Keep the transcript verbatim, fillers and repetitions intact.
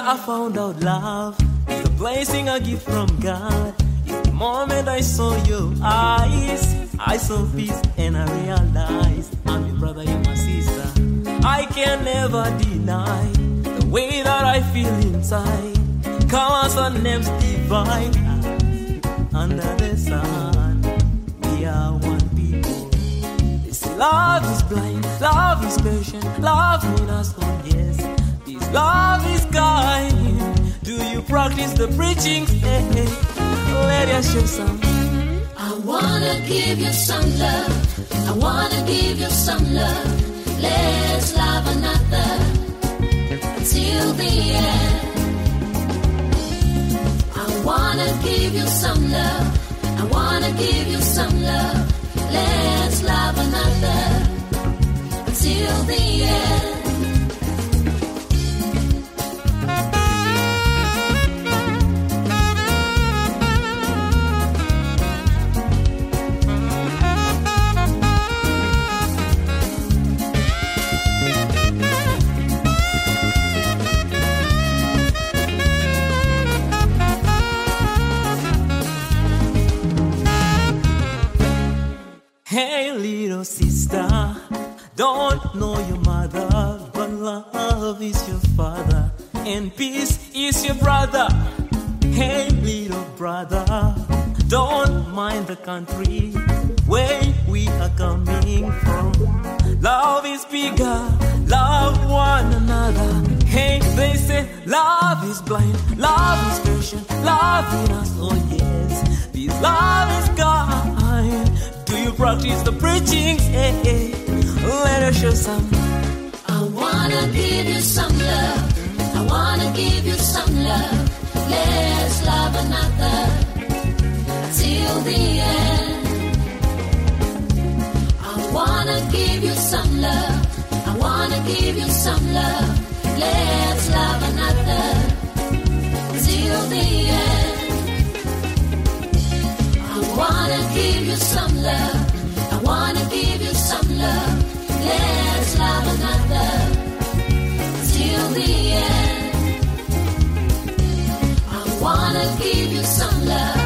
I found out love is a blessing, a gift from God. The moment I saw your eyes, I saw peace and I realized I'm your brother, you're my sister. I can never deny the way that I feel inside. Colors and names divine. Under the sun, we are one people. This love is blind, love is patient, love in us, oh yes. This love is kind. Do you practice the preaching? Hey, hey. Let us show some. I wanna give you some love. I wanna give you some love. Let's love another until the end. I wanna give you some love. I wanna give you some love. Let's love another until the end. Hey, little sister, don't know your mother, but love is your father, and peace is your brother. Hey, little brother, don't mind the country where we are coming from. Love is bigger, love one another. Hey, they say love is blind, love is patient, love in us, oh yes. This love is kind. Do you practice the preaching? Hey, hey. Let us show some. I wanna give you some love. I wanna give you some love. Let's love another till the end. I wanna give you some love. I wanna give you some love. Let's love another till the end. I wanna give you some love. I wanna give you some love. Let's love another till the end. I wanna give you some love.